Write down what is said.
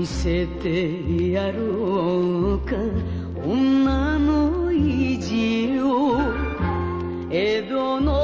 見せてやろうか女の意地を江戸の